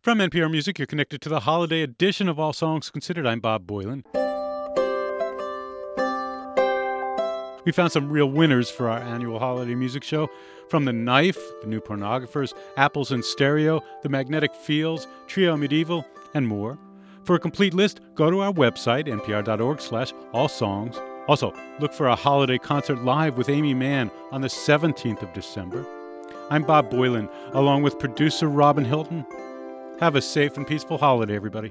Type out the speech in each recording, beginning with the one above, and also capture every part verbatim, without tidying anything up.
From N P R Music, you're connected to the holiday edition of All Songs Considered. I'm Bob Boilen. We found some real winners for our annual holiday music show. From The Knife, The New Pornographers, Apples in Stereo, The Magnetic Fields, Trio Medieval, and more. For a complete list, go to our website, npr.org slash all songs. Also, look for a holiday concert live with Amy Mann on the seventeenth of December. I'm Bob Boilen, along with producer Robin Hilton. Have a safe and peaceful holiday, everybody.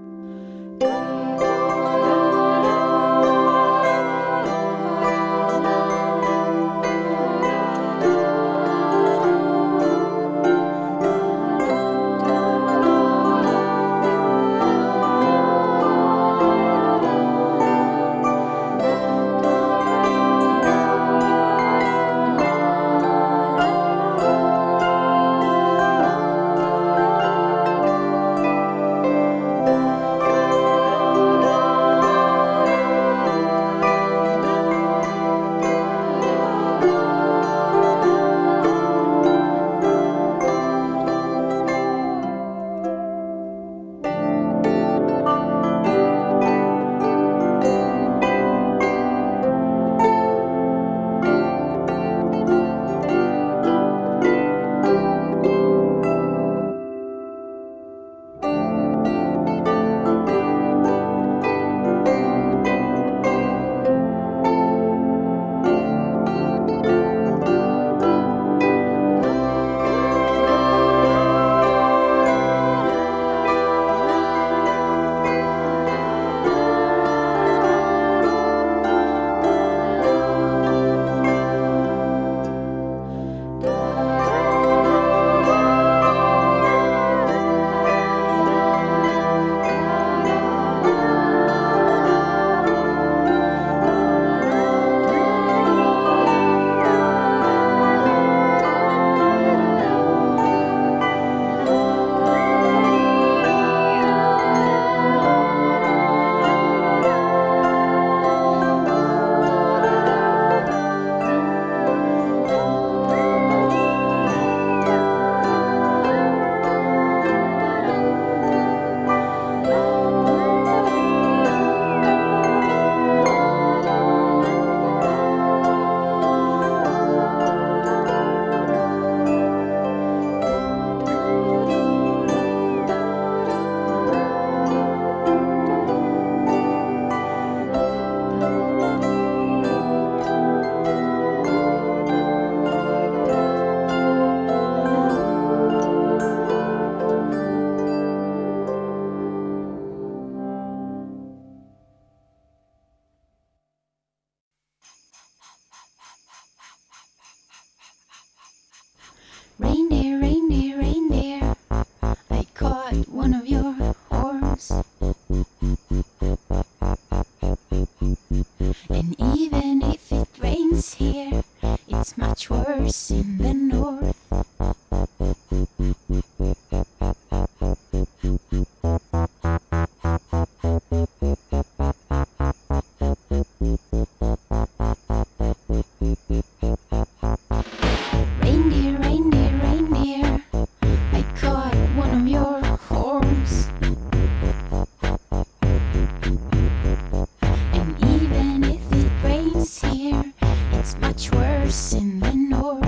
Reindeer, reindeer, reindeer, I caught one of your horns. And even if it rains here, it's much worse in the north. Reindeer, reindeer, reindeer, I caught one of your horns. And even if it rains here, it's much worse in the north.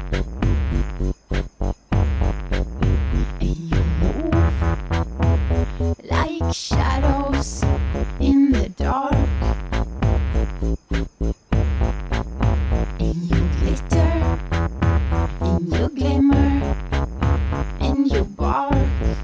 And you move like shadows in the dark. And you glitter, and you glimmer, and you bark.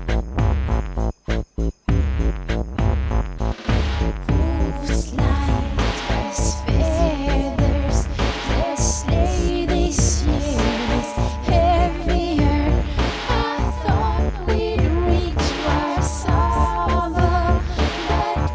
Hooves like as feathers, the sleigh this year is heavier. I thought we'd reach Warsaw, but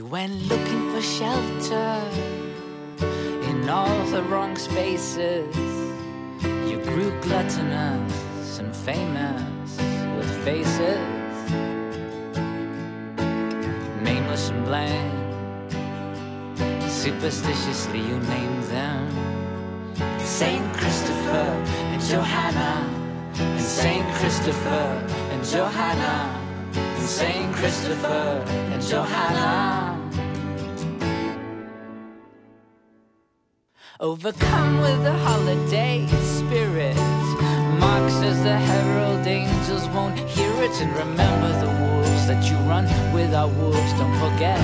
went looking for shelter in all the wrong spaces. You grew gluttonous and famous with faces nameless and blank. Superstitiously you named them Saint Christopher and Johanna, and Saint Christopher and Johanna, and Saint Christopher and Johanna. Overcome with the holiday spirit, Mark says the herald angels won't hear it. And remember the wolves that you run with are wolves, don't forget.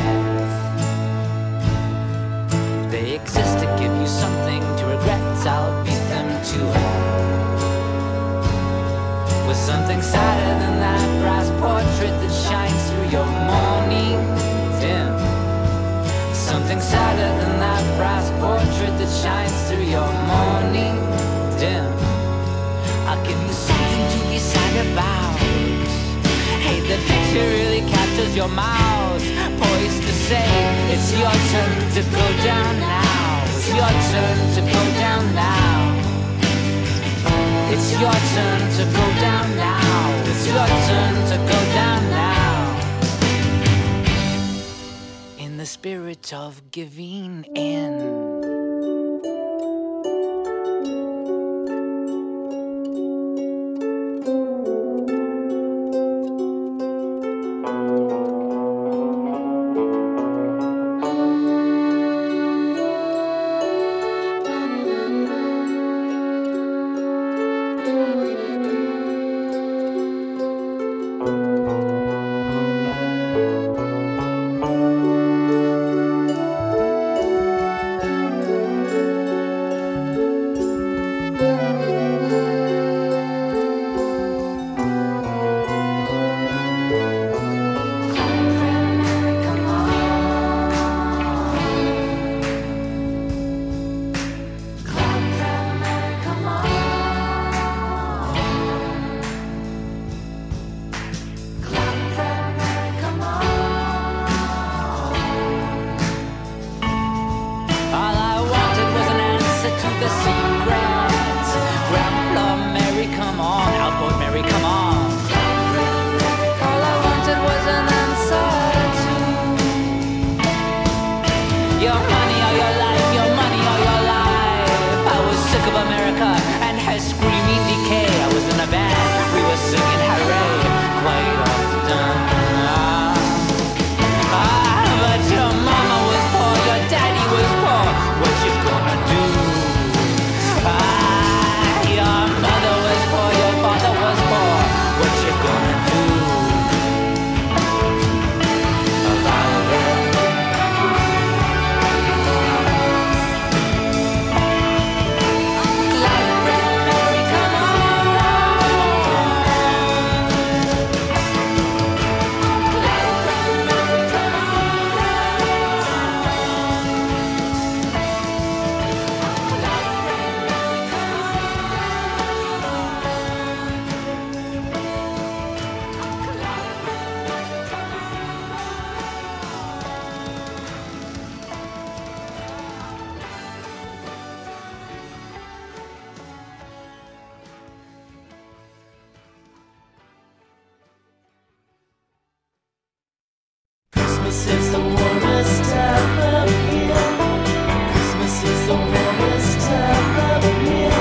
They exist to give you something to regret. I'll beat them to hell with something sadder than that brass portrait that shines through your morning dim. Something sadder than that brass portrait that shines through your morning dim. I'll give you something to be sad about. Hey, the picture really captures your mouth, poised to say, it's your turn to go down now. It's your turn to go down now. It's your turn to go down now. It's your turn to go down now. In the spirit of giving in. Christmas is the warmest time of year. Christmas is the warmest time of year.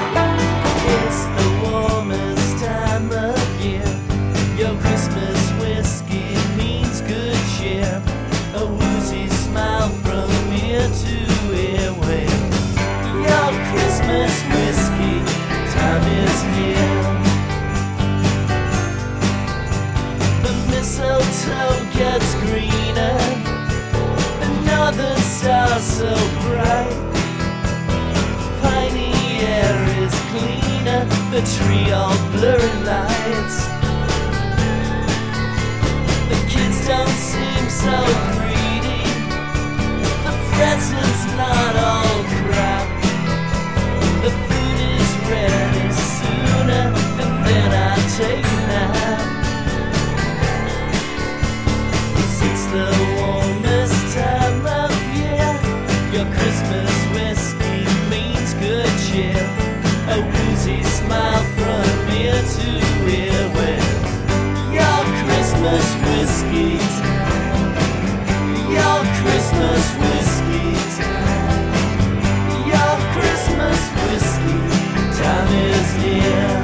It's the warmest time of year. Your Christmas whiskey means good cheer. A woozy smile from ear to earway. Your Christmas whiskey time is near. The mistletoe gets greener, the northern star so bright. Piney air is cleaner, the tree all blurry lights. The kids don't seem so greedy, the presents not all crap. The food is ready sooner, and then I take a nap. It's the warmest time Christmas whiskey time. Your Christmas whiskey time. Your Christmas whiskey time is here.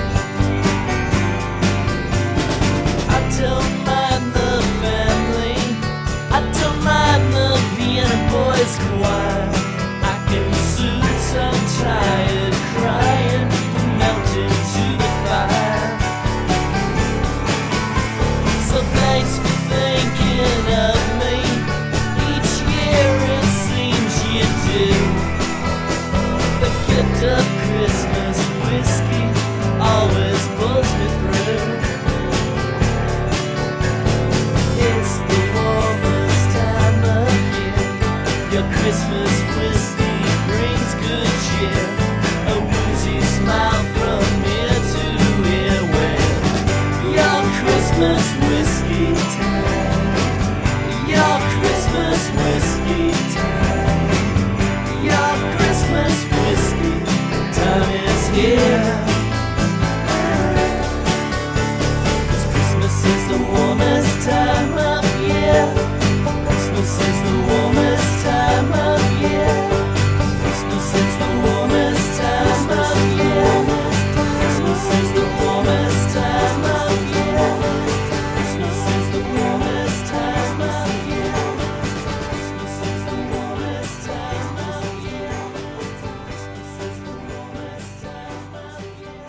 I don't mind the family, I don't mind the Vienna Boys Choir. I can soothe some tired crying, melt into the fire. So thanks for thinking of me. Each year it seems you do. The gift of Christmas whiskey always pulls me through. It's the warmest time of year. Your Christmas whiskey brings good cheer. A woozy smile from ear to ear when your Christmas whiskey time. Your Christmas whiskey time. Your Christmas whiskey time is here. 'Cause Christmas is the warmest time of year. Christmas is the warmest time of year. Christmas is the warmest time of year. Christmas is the warmest time of year. Christmas is the warmest time of year. Christmas is the warmest time of year. Christmas is the warmest time of year.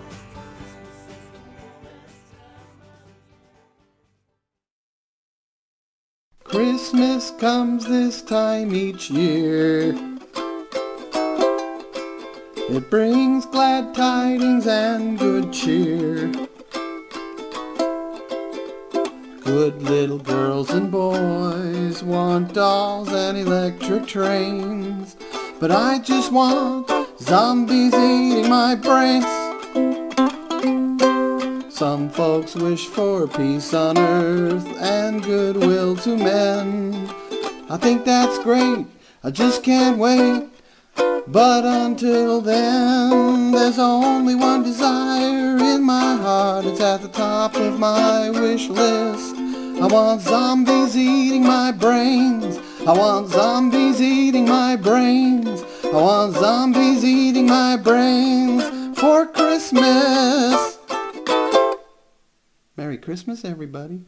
Christmas comes this time each year. It brings glad tidings and good cheer. Good little girls and boys want dolls and electric trains, but I just want zombies eating my brains. Some folks wish for peace on earth and goodwill to men. I think that's great, I just can't wait. But until then, there's only one desire in my heart. It's at the top of my wish list. I want zombies eating my brains. I want zombies eating my brains. I want zombies eating my brains for Christmas. Merry Christmas, everybody.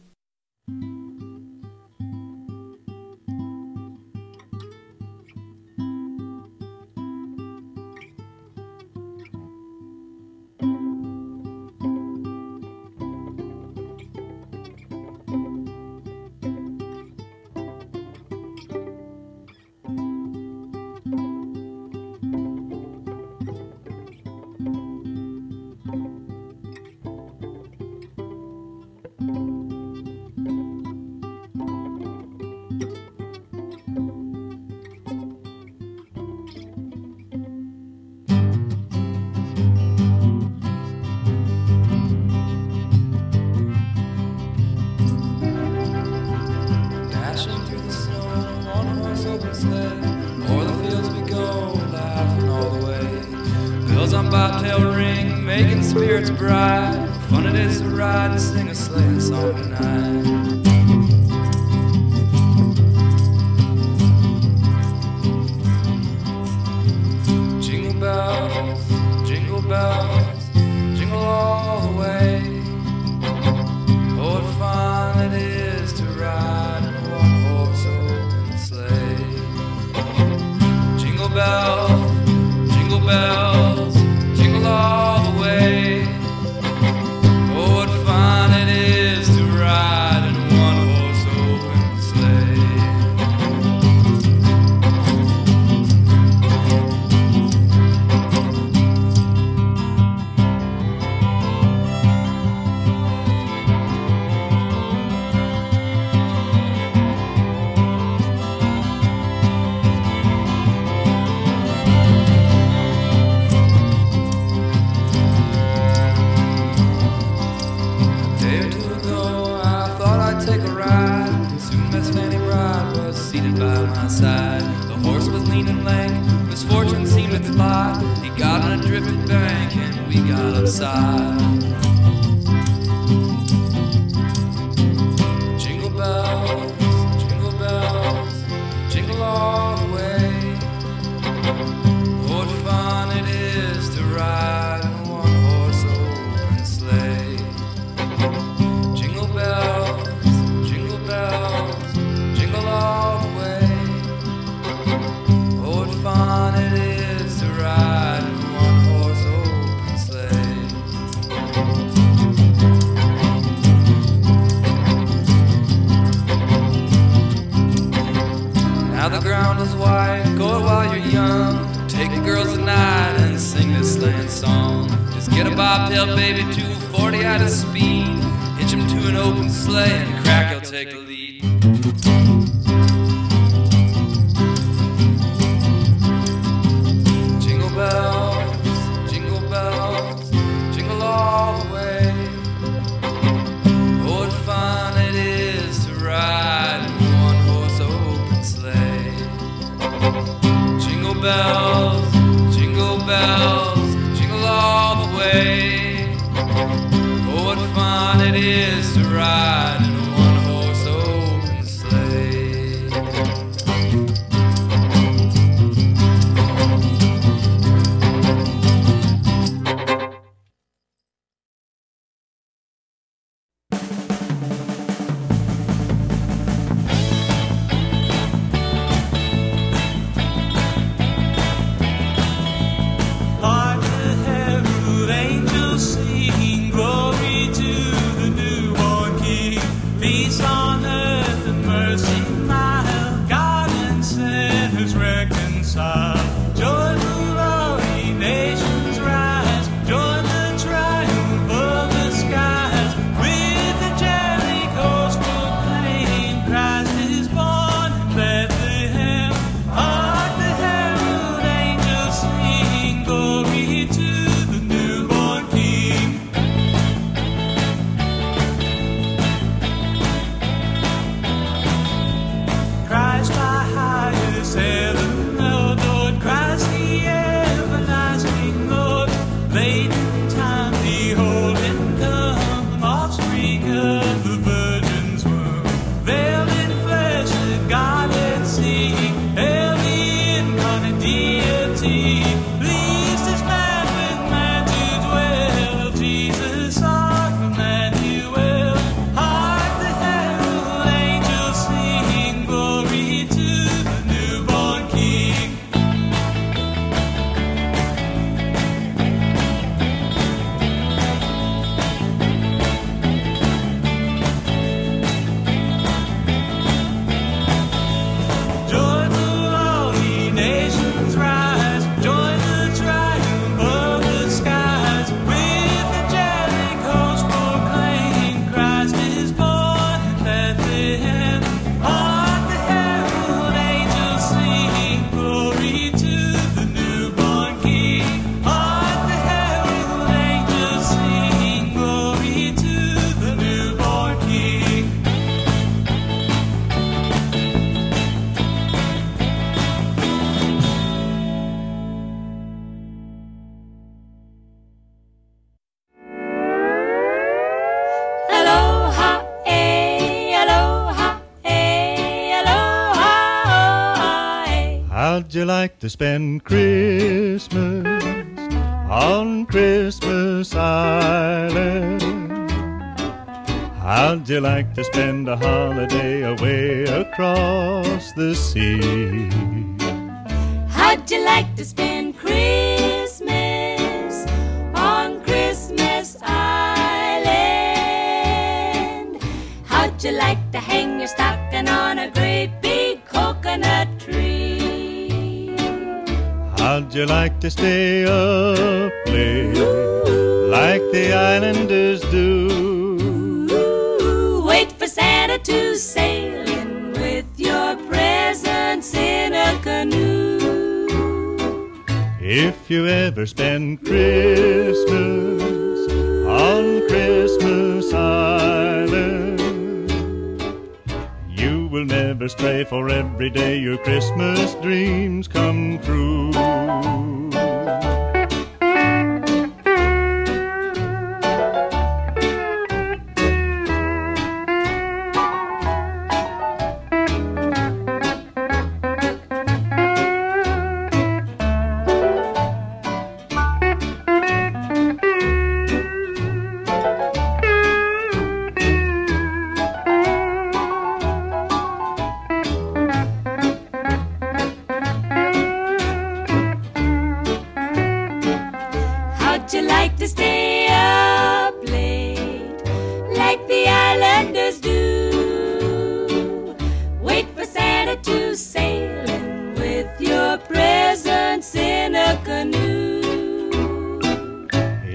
On bobtail ring, making spirits bright. Fun it is to ride and sing a sleighing song tonight. Jingle bells, jingle bells, jingle all the way. Oh, what fun it is to ride in a one-horse open sleigh. Jingle bells, jingle bells, all the way. Oh, what fun it is to ride in a one-horse open sleigh. The horse was lean and lank, misfortune seemed its lot. He got on a drifted bank and we got upside. grandmother's wife. Go it while you're young. Take the girls at night and sing this sleighing song. Just get a bobtail baby to forty out of speed. Hitch him to an open sleigh and crack, he'll take the lead. Jingle bells, jingle bells, jingle all the way. Oh, what fun it is to ride in a one-horse open sleigh. Jingle bells, jingle bells, jingle all the way. Oh, what fun it is to ride in a one-horse open sleigh. Hark the herald angels sing, glory to the newborn King. Peace on earth and mercy mild, God and sinners reconciled. Joyful all ye nations rise, join the triumph of the skies. With the Jericho's proclaim, Christ is born in Bethlehem. Hark the herald angels sing, glory to the newborn King. Christ by highest heaven adored, Christ the everlasting Lord. Late in time behold him come, offspring of the virgin's womb. Veiled in flesh the Godhead see, hail the incarnate deity. Pleased as man with man to dwell, Jesus our Emmanuel. Hark the herald angels sing, glory to the newborn King. Joyful all ye nations rise, join the triumph of the skies. With the Jericho's proclaim, Christ is born in Bethlehem. Hark the herald angels sing, glory to the newborn King. Hark the herald angels sing, glory to the newborn King. Aloha, eh, aloha, eh, aloha, eh. How'd you like to spend Christmas on Christmas Island? How'd you like to spend a holiday away across the sea? How'd you like to spend Christmas on Christmas Island? How'd you like to hang your stocking on a great big coconut tree? How'd you like to stay up late like the islanders do? Ooh, wait for Santa to sail in with your presents in a canoe. If you ever spend Christmas on Christmas Island, you will never stray, for every day your Christmas dreams come true.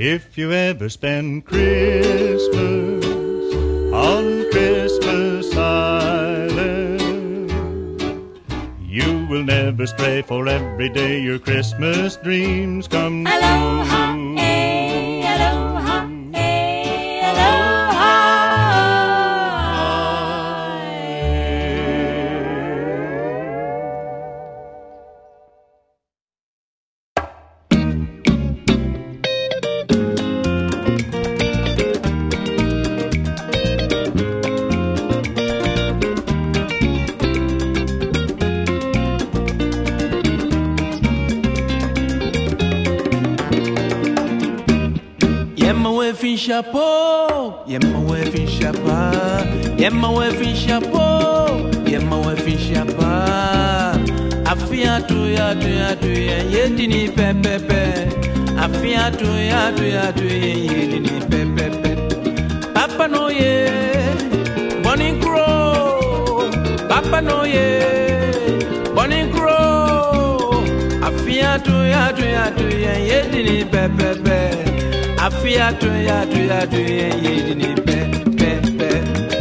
If you ever spend Christmas on Christmas Island, you will never stray, for every day your Christmas dreams come true. Aloha, eh, aloha, eh, aloha. Yemma wefin chapeau, yemma wefin chapa, yemma wefin chapeau, yemma wefin chapa. Afia tu ya tu ya tu ya yedini pe pe pe. Afia tu ya tu ya tu ya yedini pe pe pe. Papa Noye, Bonnie Crow, Papa Noye, Bonnie Crow. Afia tu ya tu ya tu ya yedini pe pe pe. Afia tu ya tu ya tu ya yedini pe pe pe.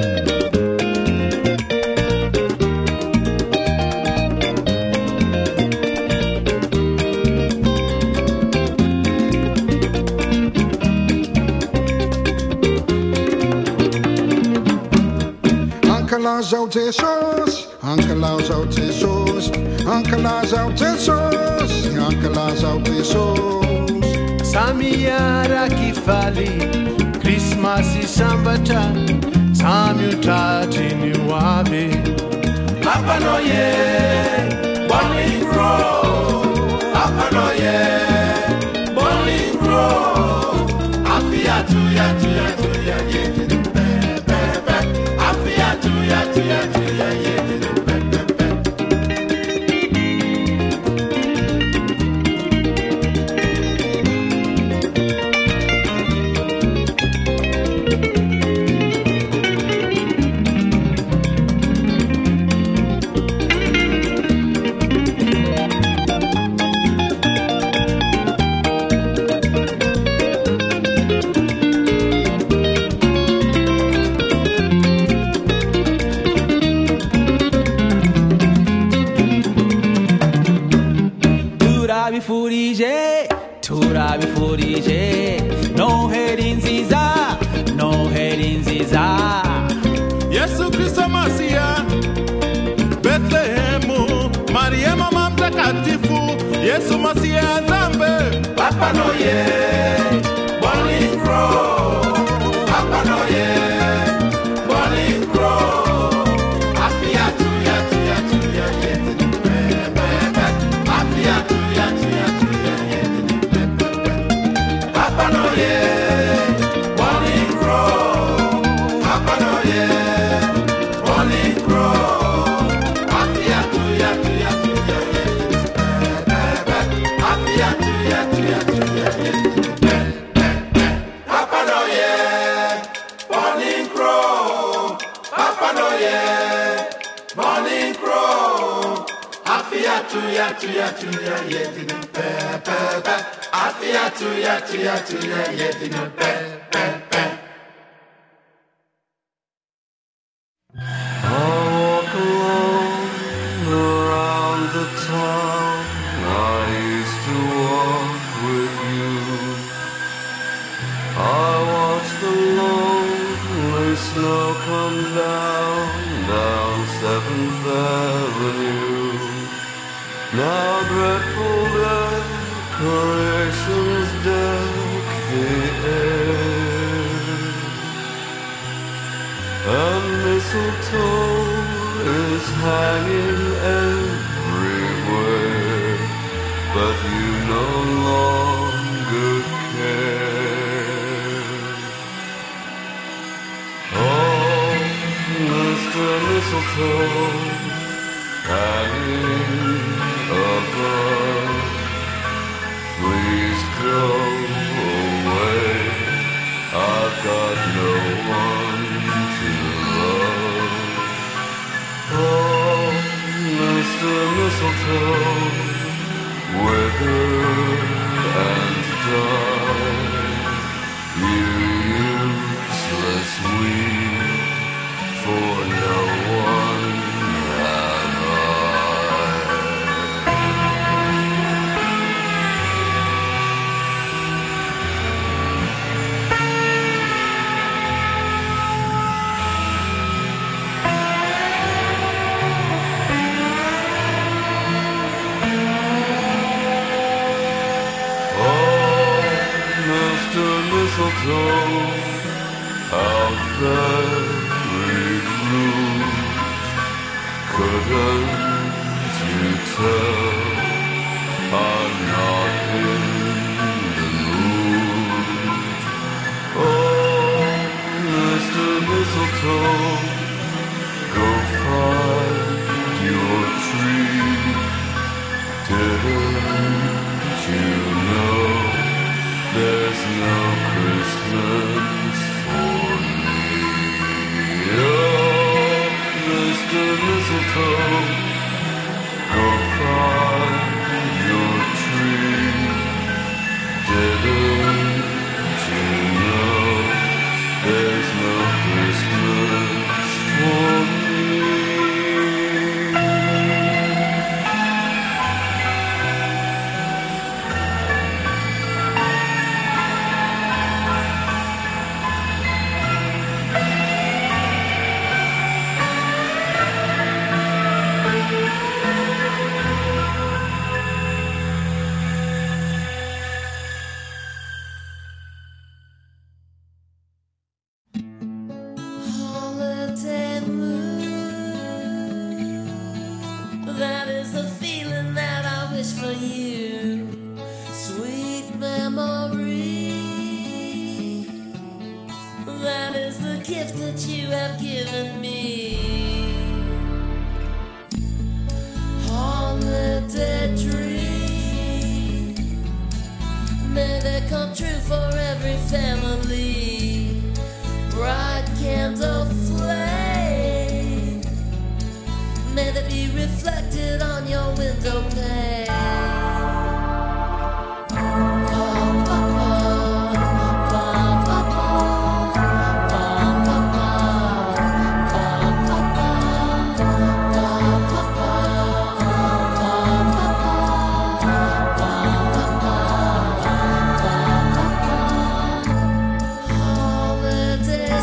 Uncle Lars out his sauce, Uncle Lars out his sauce, Uncle Lars out his sauce, Uncle Lars out his sauce. Samiyara kifali, Christmas isambata, samyutati ni wabi. Papa Noye, Bonnie Crow, Papa Noye, Bonnie Crow. Afia tu ya tu ya tu ya yedini pe pe pe. Afia tu ya tu ya tu ya yedini pe pe pe. Turabi furije, turabi furije. No heading ziza, no heading ziza. Yesu Kristo Masia, Bethlehemu, Maria mama mtakatifu, Yesu Masia zambe. Papa Noye, Bonnie Crow, Papa Noye, Bonnie Crow. Afia tu ya tu ya tu ya yedini pe pe pe. Afia tu ya tu ya tu ya yedini pe pe pe. Papa Noye, Bonnie Crow, Papa Noye, Bonnie Crow. Afia tu ya tu ya tu ya yedini pe pe pe. Afia tu ya tu ya tu ya yedini pe pe pe. Papa Noye, Bonnie Crow, Papa Noye, Bonnie Crow. Afia tu ya tu ya tu ya yedini pe pe pe. Afia tu ya tu ya tu ya yedini pe pe pe. I walk alone around the town I used to walk with you. I watch the lonely snow come down, down Seventh Avenue. Now dreadful decorations deck the air, and mistletoe is hanging everywhere, but you no longer care. Oh, Mister Mistletoe, hanging above, please go away. I've got no one to love. Oh, Mister Mistletoe, wither and die. Legends you tell are not in the mood. Oh, Mister Mistletoe, go find your tree. Didn't you know there's no Christmas for me? Oh, Mister Mistletoe, go find your tree. Didn't you know there's no Christmas for me? Holiday mood, that is the feeling that I wish for you. Sweet memories, that is the gift that you have given me. Holiday dreams, may they come true for every family. Bright candle flame, may they be reflected on your window pane. Holiday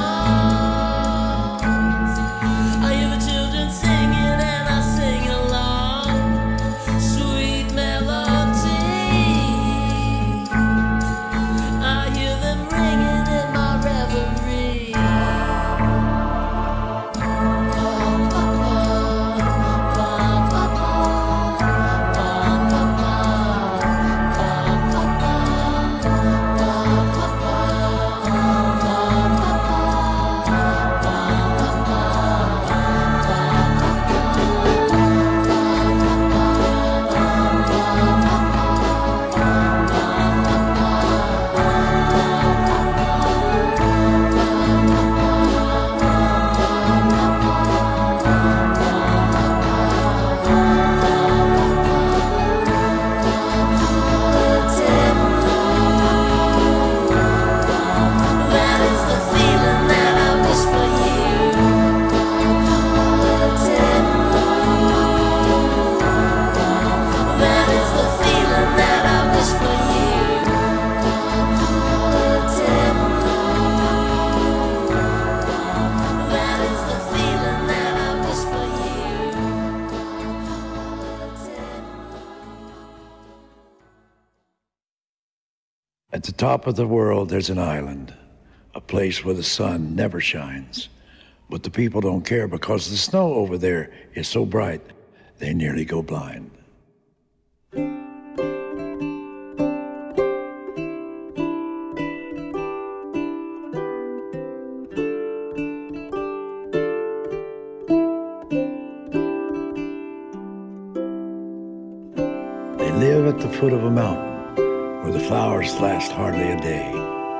songs, I hear the children singing and I sing along. Sweet melody, I hear them ringing in my reverie. That is the feeling that I wish for you. Holiday mood, that is the feeling that I wish for you. Holiday mood, that is the feeling that I wish for you. Holiday At the top of the world, there's an island, a place where the sun never shines. But the people don't care because the snow over there is so bright, they nearly go blind. They live at the foot of a mountain where the flowers last hardly a day.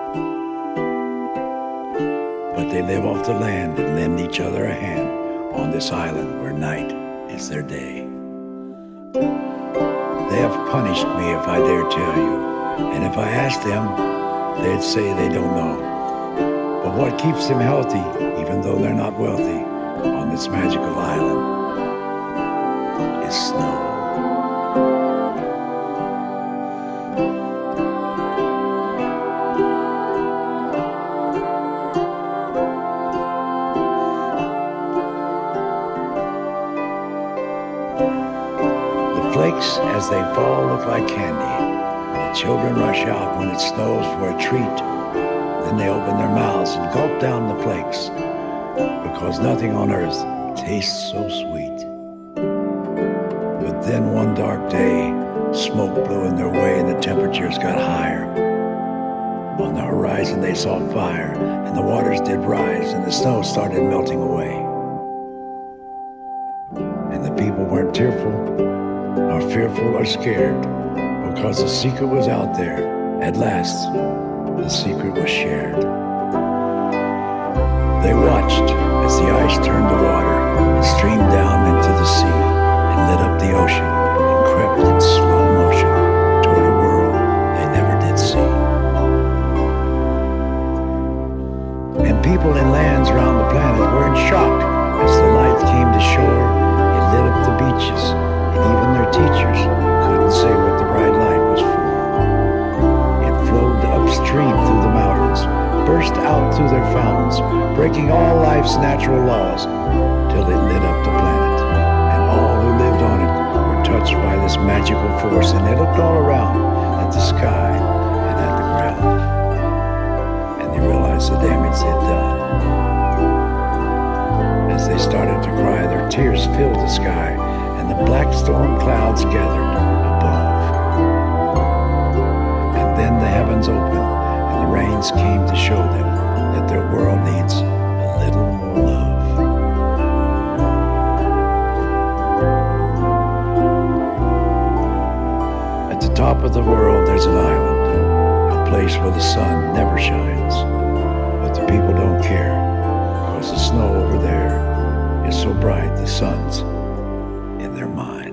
But they live off the land and lend each other a hand on this island where night is their day. They have punished me if I dare tell you, and if I asked them, they'd say they don't know. But what keeps them healthy, even though they're not wealthy, on this magical island is snow. Flakes as they fall look like candy. The children rush out when it snows for a treat. Then they open their mouths and gulp down the flakes because nothing on earth tastes so sweet. then one dark day, smoke blew in their way and the temperatures got higher. On the horizon they saw fire, and the waters did rise, and the snow started melting away. And the people weren't tearful, or fearful, or scared, because the secret was out there. At last, the secret was shared. They watched as the ice turned to water and streamed down into the sea and lit up the ocean and crept in slow motion toward a world they never did see. And people in lands around the planet were in shock as the light came to shore. It lit up the beaches, and even their teachers couldn't say what the bright light was for. It flowed upstream through the mountains, burst out through their fountains, breaking all life's natural laws, till it lit up the planet. And all who lived on it were touched by this magical force, and they looked all around at the sky and at the ground, and they realized the damage they'd done. As they started to cry, their tears filled the sky, and the black storm clouds gathered above. And then the heavens opened, and the rains came to show them that their world needs a little more love. At the top of the world there's an island, a place where the sun never shines. But the people don't care, because the snow over there is so bright the sun's in their mind.